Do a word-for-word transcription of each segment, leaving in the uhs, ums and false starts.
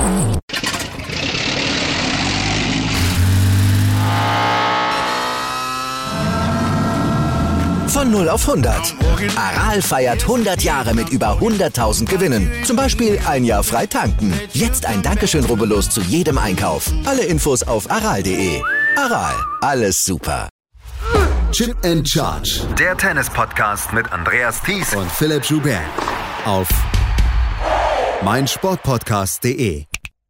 Von null auf hundert. Aral feiert hundert Jahre mit über hunderttausend Gewinnen. Zum Beispiel ein Jahr frei tanken. Jetzt ein Dankeschön, rubbellos zu jedem Einkauf. Alle Infos auf aral punkt de. Aral, alles super. Chip and Charge. Der Tennis-Podcast mit Andreas Thies und Philipp Joubert. Auf meinsportpodcast punkt de.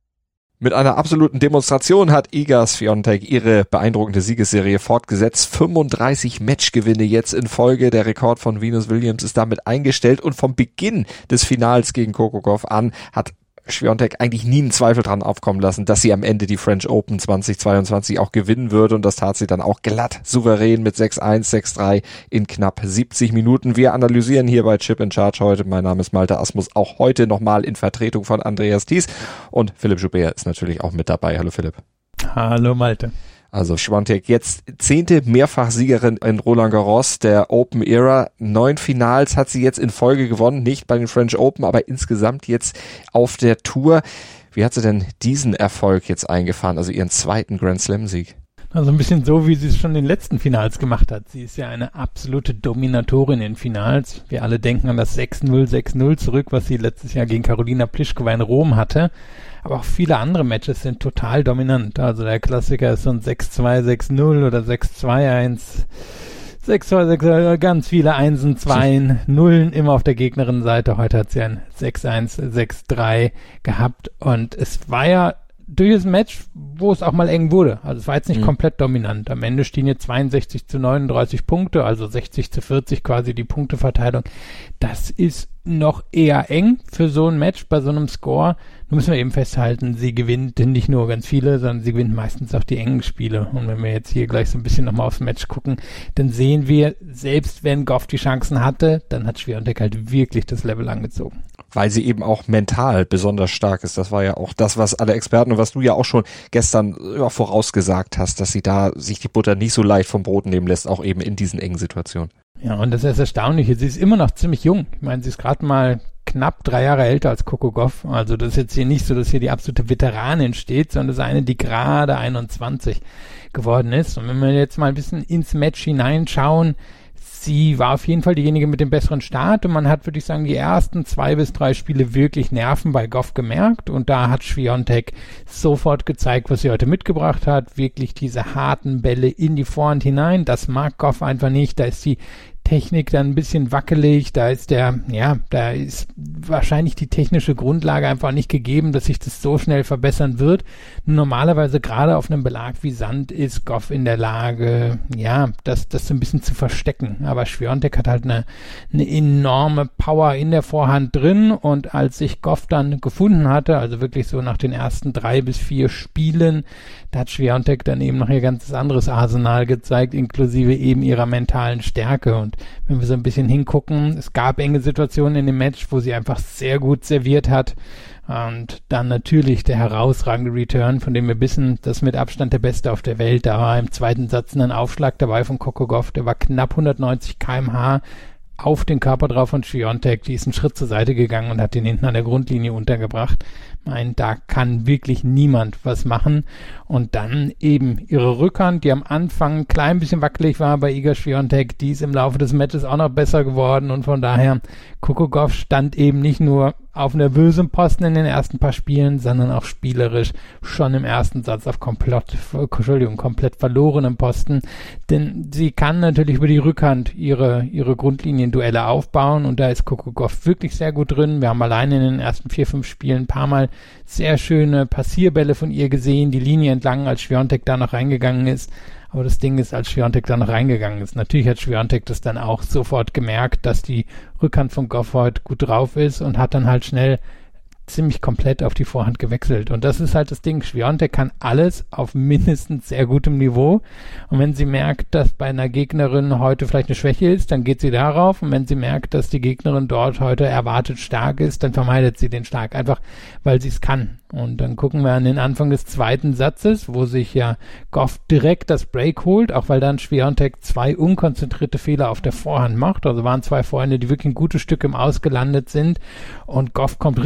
Mit einer absoluten Demonstration hat Iga Swiatek ihre beeindruckende Siegesserie fortgesetzt. fünfunddreißig Matchgewinne jetzt in Folge. Der Rekord von Venus Williams ist damit eingestellt und vom Beginn des Finals gegen Coco Gauff an hat Swiatek eigentlich nie einen Zweifel dran aufkommen lassen, dass sie am Ende die French Open zweitausendzweiundzwanzig auch gewinnen würde, und das tat sie dann auch glatt souverän mit sechs eins, sechs drei in knapp siebzig Minuten. Wir analysieren hier bei Chip and Charge heute. Mein Name ist Malte Asmus, auch heute nochmal in Vertretung von Andreas Thies, und Philipp Joubert ist natürlich auch mit dabei. Hallo Philipp. Hallo Malte. Also Swiatek jetzt zehnte Mehrfachsiegerin in Roland Garros der Open Era. Neun Finals hat sie jetzt in Folge gewonnen, nicht bei den French Open, aber insgesamt jetzt auf der Tour. Wie hat sie denn diesen Erfolg jetzt eingefahren, also ihren zweiten Grand Slam Sieg? Also ein bisschen so, wie sie es schon in den letzten Finals gemacht hat. Sie ist ja eine absolute Dominatorin in Finals. Wir alle denken an das sechs null, sechs null zurück, was sie letztes Jahr gegen Karolina Pliskova in Rom hatte. Aber auch viele andere Matches sind total dominant. Also der Klassiker ist so ein sechs zwei, sechs null oder sechs zwei eins, sechs zwei, sechs, ganz viele Einsen, Zweien, Nullen immer auf der Gegnerin-Seite. Heute hat sie ein sechs eins, sechs drei gehabt, und es war ja durchaus ein Match, wo es auch mal eng wurde. Also es war jetzt nicht mhm. komplett dominant. Am Ende stehen jetzt zweiundsechzig zu neununddreißig Punkte, also sechzig zu vierzig quasi die Punkteverteilung. Das ist noch eher eng für so ein Match bei so einem Score. Nun müssen wir eben festhalten, sie gewinnt nicht nur ganz viele, sondern sie gewinnt meistens auch die engen Spiele. Und wenn wir jetzt hier gleich so ein bisschen nochmal aufs Match gucken, dann sehen wir, selbst wenn Gauff die Chancen hatte, dann hat Swiatek halt wirklich das Level angezogen. Weil sie eben auch mental besonders stark ist. Das war ja auch das, was alle Experten und was du ja auch schon gestern ja, vorausgesagt hast, dass sie da sich die Butter nicht so leicht vom Brot nehmen lässt, auch eben in diesen engen Situationen. Ja, und das ist erstaunlich. Sie ist immer noch ziemlich jung. Ich meine, sie ist gerade mal knapp drei Jahre älter als Coco Gauff. Also das ist jetzt hier nicht so, dass hier die absolute Veteranin steht, sondern das ist eine, die gerade einundzwanzig geworden ist. Und wenn wir jetzt mal ein bisschen ins Match hineinschauen, sie war auf jeden Fall diejenige mit dem besseren Start, und man hat, würde ich sagen, die ersten zwei bis drei Spiele wirklich Nerven bei Gauff gemerkt, und da hat Swiatek sofort gezeigt, was sie heute mitgebracht hat, wirklich diese harten Bälle in die Vorhand hinein. Das mag Gauff einfach nicht, da ist die Technik dann ein bisschen wackelig, da ist der, ja, da ist wahrscheinlich die technische Grundlage einfach nicht gegeben, dass sich das so schnell verbessern wird. Normalerweise gerade auf einem Belag wie Sand ist Gauff in der Lage, ja, das, das so ein bisschen zu verstecken. Aber Swiatek hat halt eine, eine enorme Power in der Vorhand drin, und als sich Gauff dann gefunden hatte, also wirklich so nach den ersten drei bis vier Spielen, da hat Swiatek dann eben noch ihr ganzes anderes Arsenal gezeigt, inklusive eben ihrer mentalen Stärke. Und wenn wir so ein bisschen hingucken, es gab enge Situationen in dem Match, wo sie einfach sehr gut serviert hat. Und dann natürlich der herausragende Return, von dem wir wissen, das mit Abstand der Beste auf der Welt. Da war im zweiten Satz ein Aufschlag dabei von Coco Gauff, der war knapp hundertneunzig Kilometer pro Stunde auf den Körper drauf von Swiatek. Die ist einen Schritt zur Seite gegangen und hat den hinten an der Grundlinie untergebracht. Ich meine, da kann wirklich niemand was machen. Und dann eben ihre Rückhand, die am Anfang ein klein bisschen wackelig war bei Iga Swiatek, die ist im Laufe des Matches auch noch besser geworden, und von daher, Coco Gauff stand eben nicht nur auf nervösem Posten in den ersten paar Spielen, sondern auch spielerisch schon im ersten Satz auf komplett, Entschuldigung, komplett verlorenem Posten. Denn sie kann natürlich über die Rückhand ihre, ihre Grundlinienduelle aufbauen, und da ist Coco Gauff wirklich sehr gut drin. Wir haben alleine in den ersten vier, fünf Spielen ein paar Mal sehr schöne Passierbälle von ihr gesehen, die Linie entlang, als Swiatek da noch reingegangen ist. Aber das Ding ist, als Swiatek da noch reingegangen ist, natürlich hat Swiatek das dann auch sofort gemerkt, dass die Rückhand von Gauff heute gut drauf ist, und hat dann halt schnell ziemlich komplett auf die Vorhand gewechselt. Und das ist halt das Ding. Swiatek kann alles auf mindestens sehr gutem Niveau. Und wenn sie merkt, dass bei einer Gegnerin heute vielleicht eine Schwäche ist, dann geht sie darauf. Und wenn sie merkt, dass die Gegnerin dort heute erwartet stark ist, dann vermeidet sie den stark. Einfach, weil sie es kann. Und dann gucken wir an den Anfang des zweiten Satzes, wo sich ja Gauff direkt das Break holt, auch weil dann Swiatek zwei unkonzentrierte Fehler auf der Vorhand macht. Also waren zwei Vorhände, die wirklich ein gutes Stück im Aus gelandet sind. Und Gauff kommt richtig gut ins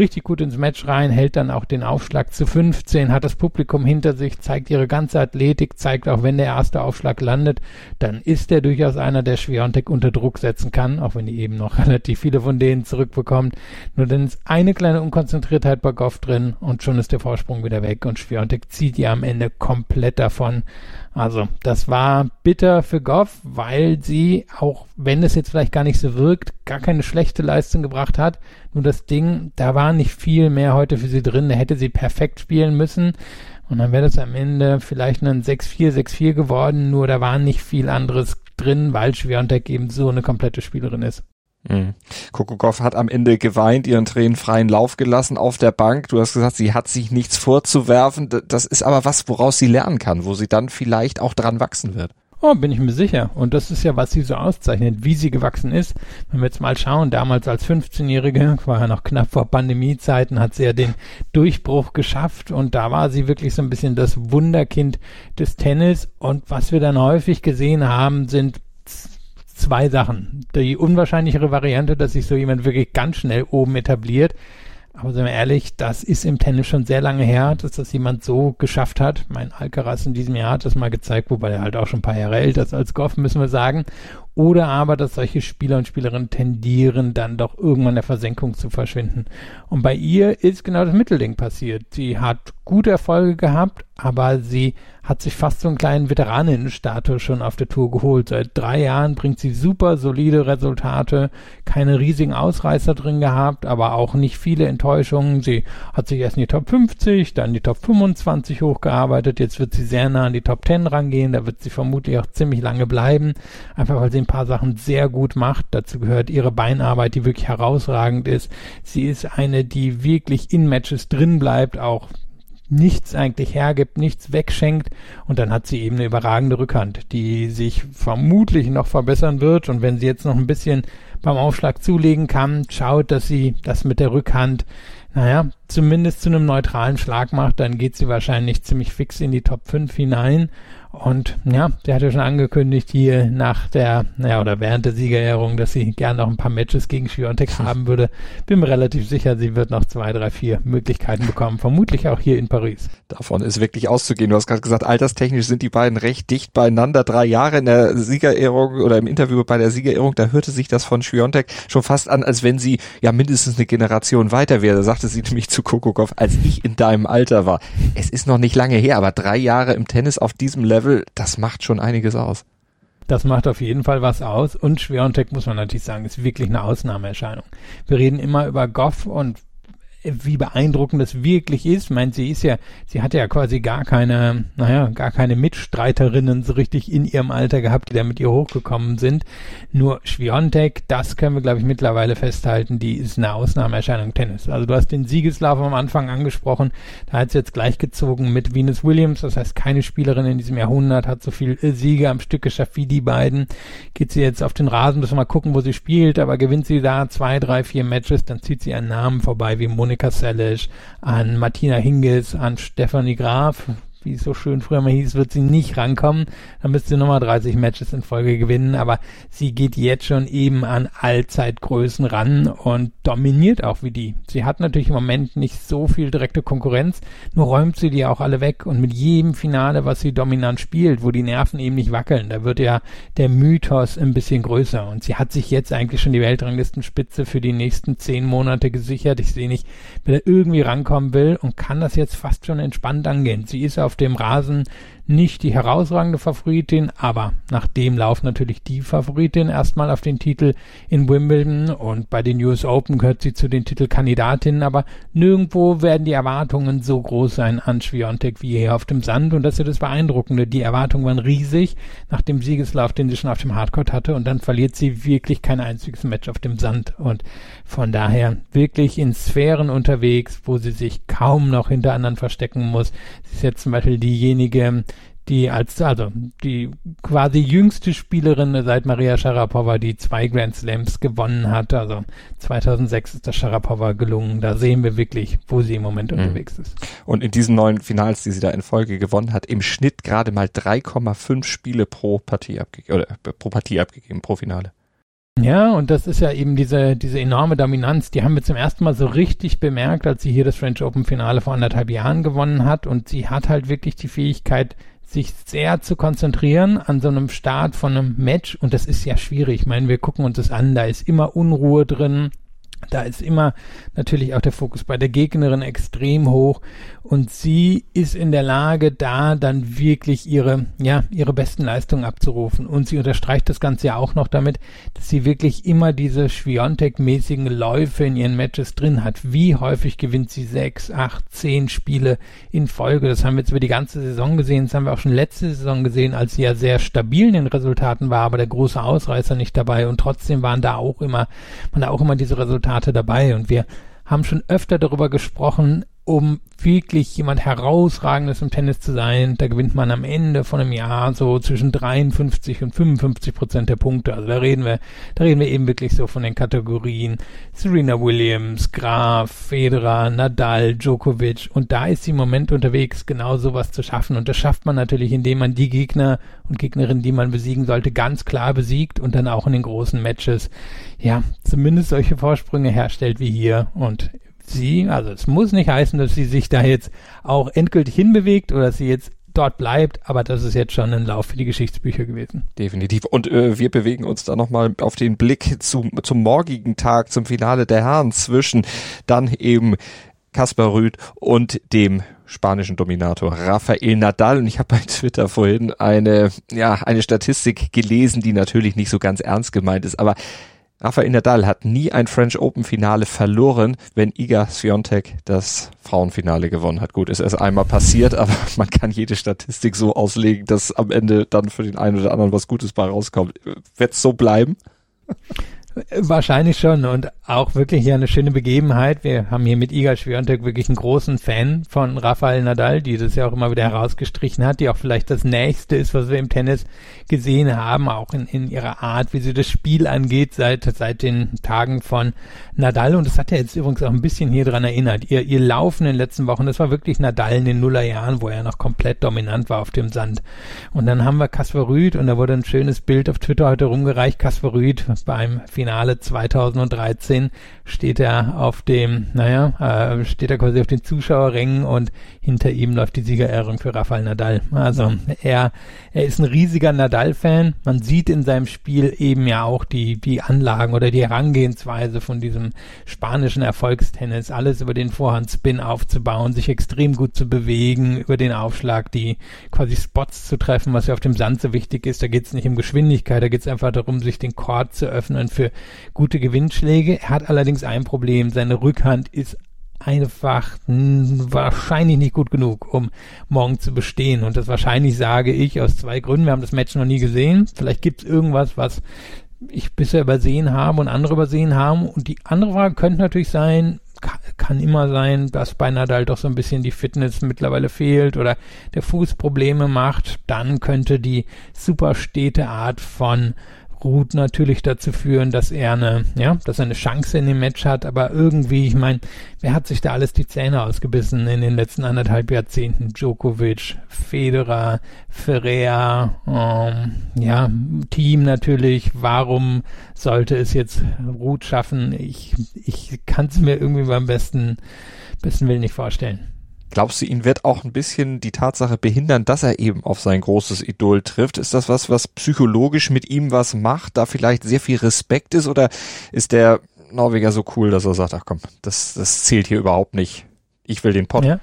ins Match rein, hält dann auch den Aufschlag zu fünfzehn, hat das Publikum hinter sich, zeigt ihre ganze Athletik, zeigt auch, wenn der erste Aufschlag landet, dann ist er durchaus einer, der Swiatek unter Druck setzen kann, auch wenn die eben noch relativ viele von denen zurückbekommt. Nur dann ist eine kleine Unkonzentriertheit bei Gauff drin und schon ist der Vorsprung wieder weg und Swiatek zieht ihr am Ende komplett davon. Also das war bitter für Gauff, weil sie, auch wenn es jetzt vielleicht gar nicht so wirkt, gar keine schlechte Leistung gebracht hat. Nur das Ding, da war nicht viel mehr heute für sie drin. Da hätte sie perfekt spielen müssen. Und dann wäre das am Ende vielleicht ein sechs vier, sechs vier geworden. Nur da war nicht viel anderes drin, weil Swiatek eben so eine komplette Spielerin ist. Mhm. Coco Gauff hat am Ende geweint, ihren Tränen freien Lauf gelassen auf der Bank. Du hast gesagt, sie hat sich nichts vorzuwerfen. Das ist aber was, woraus sie lernen kann, wo sie dann vielleicht auch dran wachsen wird. Oh, bin ich mir sicher. Und das ist ja, was sie so auszeichnet, wie sie gewachsen ist. Wenn wir jetzt mal schauen, damals als fünfzehnjährige, war ja noch knapp vor Pandemiezeiten, hat sie ja den Durchbruch geschafft und da war sie wirklich so ein bisschen das Wunderkind des Tennis. Und was wir dann häufig gesehen haben, sind zwei Sachen. Die unwahrscheinlichere Variante, dass sich so jemand wirklich ganz schnell oben etabliert. Aber sind wir ehrlich, das ist im Tennis schon sehr lange her, dass das jemand so geschafft hat. Mein Alcaraz in diesem Jahr hat das mal gezeigt, wobei er halt auch schon ein paar Jahre älter ist als Gauff, müssen wir sagen. Oder aber, dass solche Spieler und Spielerinnen tendieren, dann doch irgendwann in der Versenkung zu verschwinden. Und bei ihr ist genau das Mittelding passiert. Sie hat gute Erfolge gehabt, aber sie hat sich fast so einen kleinen Veteraninnenstatus schon auf der Tour geholt. Seit drei Jahren bringt sie super solide Resultate, keine riesigen Ausreißer drin gehabt, aber auch nicht viele Enttäuschungen. Sie hat sich erst in die Top fünfzig, dann in die Top fünfundzwanzig hochgearbeitet. Jetzt wird sie sehr nah an die Top zehn rangehen. Da wird sie vermutlich auch ziemlich lange bleiben, einfach weil sie ein paar Sachen sehr gut macht. Dazu gehört ihre Beinarbeit, die wirklich herausragend ist. Sie ist eine, die wirklich in Matches drin bleibt, auch nichts eigentlich hergibt, nichts wegschenkt und dann hat sie eben eine überragende Rückhand, die sich vermutlich noch verbessern wird und wenn sie jetzt noch ein bisschen beim Aufschlag zulegen kann, schaut, dass sie das mit der Rückhand, naja, zumindest zu einem neutralen Schlag macht, dann geht sie wahrscheinlich ziemlich fix in die Top fünf hinein. Und ja, sie hat ja schon angekündigt hier nach der, naja, oder während der Siegerehrung, dass sie gerne noch ein paar Matches gegen Swiatek haben würde. Bin mir relativ sicher, sie wird noch zwei, drei, vier Möglichkeiten bekommen. Vermutlich auch hier in Paris. Davon ist wirklich auszugehen. Du hast gerade gesagt, alterstechnisch sind die beiden recht dicht beieinander. Drei Jahre in der Siegerehrung oder im Interview bei der Siegerehrung, da hörte sich das von Swiatek schon fast an, als wenn sie ja mindestens eine Generation weiter wäre. Da sagte sie nämlich zu Coco Gauff, als ich in deinem Alter war. Es ist noch nicht lange her, aber drei Jahre im Tennis auf diesem Level, das macht schon einiges aus. Das macht auf jeden Fall was aus und Swiatek, muss man natürlich sagen, ist wirklich eine Ausnahmeerscheinung. Wir reden immer über Gauff und wie beeindruckend das wirklich ist. Ich meine, sie ist ja, sie hatte ja quasi gar keine, naja, gar keine Mitstreiterinnen so richtig in ihrem Alter gehabt, die da mit ihr hochgekommen sind. Nur Swiatek, das können wir, glaube ich, mittlerweile festhalten, die ist eine Ausnahmeerscheinung Tennis. Also du hast den Siegeslauf am Anfang angesprochen, da hat sie jetzt gleichgezogen mit Venus Williams, das heißt, keine Spielerin in diesem Jahrhundert hat so viel Siege am Stück geschafft wie die beiden. Geht sie jetzt auf den Rasen, müssen wir mal gucken, wo sie spielt, aber gewinnt sie da zwei, drei, vier Matches, dann zieht sie einen Namen vorbei wie Monika Seles, an Martina Hingis, an Stefanie Graf, wie es so schön früher mal hieß, wird sie nicht rankommen. Dann müsste sie nochmal dreißig Matches in Folge gewinnen, aber sie geht jetzt schon eben an Allzeitgrößen ran und dominiert auch wie die. Sie hat natürlich im Moment nicht so viel direkte Konkurrenz, nur räumt sie die auch alle weg und mit jedem Finale, was sie dominant spielt, wo die Nerven eben nicht wackeln, da wird ja der Mythos ein bisschen größer und sie hat sich jetzt eigentlich schon die Weltranglistenspitze für die nächsten zehn Monate gesichert. Ich sehe nicht, wer da irgendwie rankommen will und kann das jetzt fast schon entspannt angehen. Sie ist auf dem Rasen nicht die herausragende Favoritin, aber nach dem Lauf natürlich die Favoritin erstmal auf den Titel in Wimbledon und bei den U S Open gehört sie zu den Titelkandidatinnen, aber nirgendwo werden die Erwartungen so groß sein an Swiatek wie hier auf dem Sand und das ist ja das Beeindruckende. Die Erwartungen waren riesig nach dem Siegeslauf, den sie schon auf dem Hardcourt hatte und dann verliert sie wirklich kein einziges Match auf dem Sand und von daher wirklich in Sphären unterwegs, wo sie sich kaum noch hinter anderen verstecken muss. Sie ist jetzt zum Beispiel diejenige, die als, also die quasi jüngste Spielerin seit Maria Sharapova, die zwei Grand Slams gewonnen hat. Also zweitausendsechs ist das Sharapova gelungen. Da sehen wir wirklich, wo sie im Moment mhm. unterwegs ist. Und in diesen neun Finals, die sie da in Folge gewonnen hat, im Schnitt gerade mal drei Komma fünf Spiele pro Partie abgegeben, oder pro Partie abgegeben, pro Finale. Ja, und das ist ja eben diese diese enorme Dominanz, die haben wir zum ersten Mal so richtig bemerkt, als sie hier das French Open Finale vor anderthalb Jahren gewonnen hat, und sie hat halt wirklich die Fähigkeit, sich sehr zu konzentrieren an so einem Start von einem Match, und das ist ja schwierig. Ich meine, wir gucken uns das an, da ist immer Unruhe drin, da ist immer natürlich auch der Fokus bei der Gegnerin extrem hoch, und sie ist in der Lage, da dann wirklich ihre, ja, ihre besten Leistungen abzurufen. Und sie unterstreicht das Ganze ja auch noch damit, dass sie wirklich immer diese Swiatek-mäßigen Läufe in ihren Matches drin hat. Wie häufig gewinnt sie sechs, acht, zehn Spiele in Folge? Das haben wir jetzt über die ganze Saison gesehen. Das haben wir auch schon letzte Saison gesehen, als sie ja sehr stabil in den Resultaten war, aber der große Ausreißer nicht dabei. Und trotzdem waren da auch immer, waren da auch immer diese Resultate dabei. Und wir haben schon öfter darüber gesprochen, um wirklich jemand Herausragendes im Tennis zu sein, da gewinnt man am Ende von einem Jahr so zwischen dreiundfünfzig und fünfundfünfzig Prozent der Punkte. Also da reden wir, da reden wir eben wirklich so von den Kategorien Serena Williams, Graf, Federer, Nadal, Djokovic, und da ist sie im Moment unterwegs, genau sowas zu schaffen, und das schafft man natürlich, indem man die Gegner und Gegnerinnen, die man besiegen sollte, ganz klar besiegt und dann auch in den großen Matches, ja, zumindest solche Vorsprünge herstellt wie hier. Und sie, also es muss nicht heißen, dass sie sich da jetzt auch endgültig hinbewegt oder dass sie jetzt dort bleibt, aber das ist jetzt schon ein Lauf für die Geschichtsbücher gewesen. Definitiv. Und äh, wir bewegen uns da nochmal auf den Blick zum, zum morgigen Tag, zum Finale der Herren zwischen dann eben Casper Ruud und dem spanischen Dominator Rafael Nadal. Und ich habe bei Twitter vorhin eine, ja, eine Statistik gelesen, die natürlich nicht so ganz ernst gemeint ist, aber Rafael Nadal hat nie ein French Open Finale verloren, wenn Iga Swiatek das Frauenfinale gewonnen hat. Gut, ist erst einmal passiert, aber man kann jede Statistik so auslegen, dass am Ende dann für den einen oder anderen was Gutes bei rauskommt. Wird es so bleiben? Wahrscheinlich schon, und auch wirklich hier eine schöne Begebenheit. Wir haben hier mit Iga Swiatek wirklich einen großen Fan von Rafael Nadal, die das ja auch immer wieder herausgestrichen hat, die auch vielleicht das Nächste ist, was wir im Tennis gesehen haben, auch in, in ihrer Art, wie sie das Spiel angeht, seit seit den Tagen von Nadal. Und das hat ja jetzt übrigens auch ein bisschen hier dran erinnert. Ihr, ihr Laufen in den letzten Wochen, das war wirklich Nadal in den Nullerjahren, wo er noch komplett dominant war auf dem Sand. Und dann haben wir Casper Ruud, und da wurde ein schönes Bild auf Twitter heute rumgereicht. Casper Ruud beim Finale zweitausenddreizehn steht er auf dem, naja, äh, steht er quasi auf den Zuschauerrängen, und hinter ihm läuft die Siegerehrung für Rafael Nadal. Also er, er ist ein riesiger Nadal-Fan. Man sieht in seinem Spiel eben ja auch die, die Anlagen oder die Herangehensweise von diesem spanischen Erfolgstennis, alles über den Vorhandspin aufzubauen, sich extrem gut zu bewegen, über den Aufschlag die quasi Spots zu treffen, was ja auf dem Sand so wichtig ist. Da geht es nicht um Geschwindigkeit, da geht es einfach darum, sich den Court zu öffnen für gute Gewinnschläge. Er hat allerdings ein Problem, seine Rückhand ist einfach mh, wahrscheinlich nicht gut genug, um morgen zu bestehen. Und das wahrscheinlich sage ich aus zwei Gründen. Wir haben das Match noch nie gesehen. Vielleicht gibt es irgendwas, was ich bisher übersehen habe und andere übersehen haben. Und die andere Frage könnte natürlich sein, kann, kann immer sein, dass bei Nadal doch so ein bisschen die Fitness mittlerweile fehlt oder der Fuß Probleme macht. Dann könnte die super stete Art von Ruud natürlich dazu führen, dass er eine, ja, dass er eine Chance in dem Match hat, aber irgendwie, ich meine, wer hat sich da alles die Zähne ausgebissen in den letzten anderthalb Jahrzehnten? Djokovic, Federer, Ferrer, ähm, ja, Team natürlich. Warum sollte es jetzt Ruud schaffen? Ich, ich kann es mir irgendwie beim besten, besten Willen nicht vorstellen. Glaubst du, ihn wird auch ein bisschen die Tatsache behindern, dass er eben auf sein großes Idol trifft? Ist das was, was psychologisch mit ihm was macht, da vielleicht sehr viel Respekt ist, oder ist der Norweger so cool, dass er sagt, ach komm, das, das zählt hier überhaupt nicht. Ich will den Pott. Ja.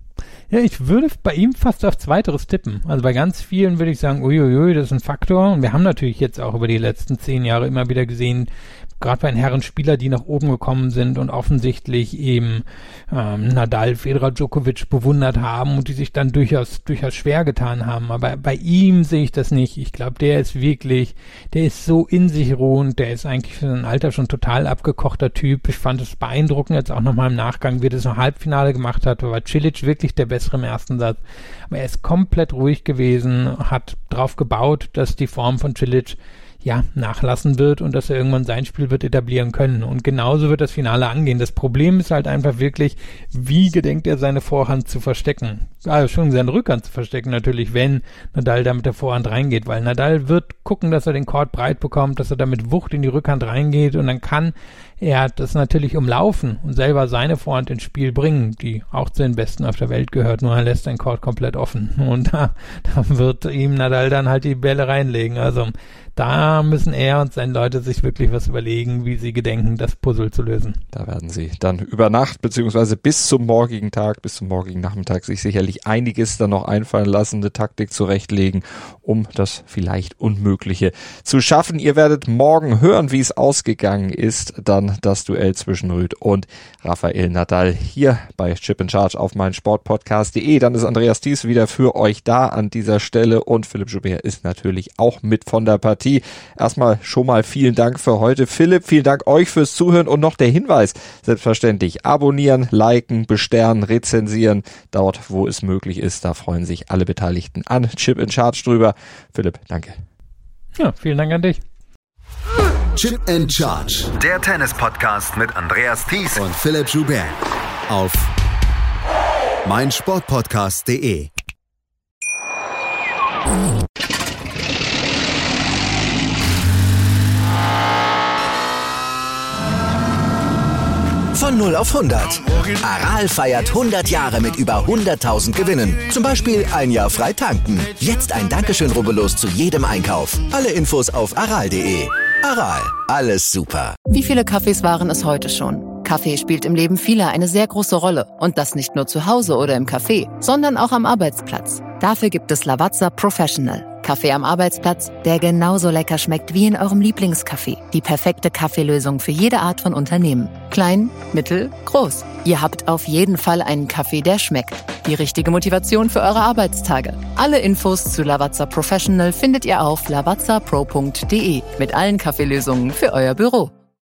Ja, ich würde bei ihm fast auf Zweiteres tippen. Also bei ganz vielen würde ich sagen, uiuiui, das ist ein Faktor. Und wir haben natürlich jetzt auch über die letzten zehn Jahre immer wieder gesehen, gerade bei den Herren Spieler, die nach oben gekommen sind und offensichtlich eben ähm, Nadal, Federer, Djokovic bewundert haben und die sich dann durchaus durchaus schwer getan haben. Aber bei ihm sehe ich das nicht. Ich glaube, der ist wirklich, der ist so in sich ruhend, der ist eigentlich für sein Alter schon total abgekochter Typ. Ich fand es beeindruckend, jetzt auch nochmal im Nachgang, wie er das im Halbfinale gemacht hat. Da war Cilic wirklich der Bessere im ersten Satz. Aber er ist komplett ruhig gewesen, hat drauf gebaut, dass die Form von Cilic ja, nachlassen wird und dass er irgendwann sein Spiel wird etablieren können. Und genauso wird das Finale angehen. Das Problem ist halt einfach wirklich, wie gedenkt er seine Vorhand zu verstecken? also schon seine Rückhand zu verstecken natürlich, wenn Nadal da mit der Vorhand reingeht, weil Nadal wird gucken, dass er den Court breit bekommt, dass er da mit Wucht in die Rückhand reingeht und dann kann er das natürlich umlaufen und selber seine Vorhand ins Spiel bringen, die auch zu den Besten auf der Welt gehört, nur er lässt den Court komplett offen und da, da wird ihm Nadal dann halt die Bälle reinlegen, also da müssen er und seine Leute sich wirklich was überlegen, wie sie gedenken, das Puzzle zu lösen. Da werden sie dann über Nacht beziehungsweise bis zum morgigen Tag, bis zum morgigen Nachmittag sich sicherlich einiges dann noch einfallen lassen, eine Taktik zurechtlegen, um das vielleicht Unmögliche zu schaffen. Ihr werdet morgen hören, wie es ausgegangen ist, dann das Duell zwischen Ruud und Rafael Nadal hier bei Chip in Charge auf meinsportpodcast punkt de. Dann ist Andreas Thies wieder für euch da an dieser Stelle und Philipp Joubert ist natürlich auch mit von der Partie. Erstmal schon mal vielen Dank für heute. Philipp, vielen Dank euch fürs Zuhören und noch der Hinweis, selbstverständlich abonnieren, liken, besternen, rezensieren, dort wo es möglich ist. Da freuen sich alle Beteiligten an Chip in Charge drüber. Philipp, danke. Ja, vielen Dank an dich. Chip and Charge. Der Tennis-Podcast mit Andreas Thies und Philipp Joubert auf meinsportpodcast punkt de. Von null auf hundert. Aral feiert hundert Jahre mit über hunderttausend Gewinnen. Zum Beispiel ein Jahr frei tanken. Jetzt ein Dankeschön, rubbellos zu jedem Einkauf. Alle Infos auf aral punkt de. Aral, alles super. Wie viele Kaffees waren es heute schon? Kaffee spielt im Leben vieler eine sehr große Rolle. Und das nicht nur zu Hause oder im Café, sondern auch am Arbeitsplatz. Dafür gibt es Lavazza Professional. Kaffee am Arbeitsplatz, der genauso lecker schmeckt wie in eurem Lieblingscafé. Die perfekte Kaffeelösung für jede Art von Unternehmen. Klein, mittel, groß. Ihr habt auf jeden Fall einen Kaffee, der schmeckt. Die richtige Motivation für eure Arbeitstage. Alle Infos zu Lavazza Professional findet ihr auf lavazza pro punkt de mit allen Kaffeelösungen für euer Büro.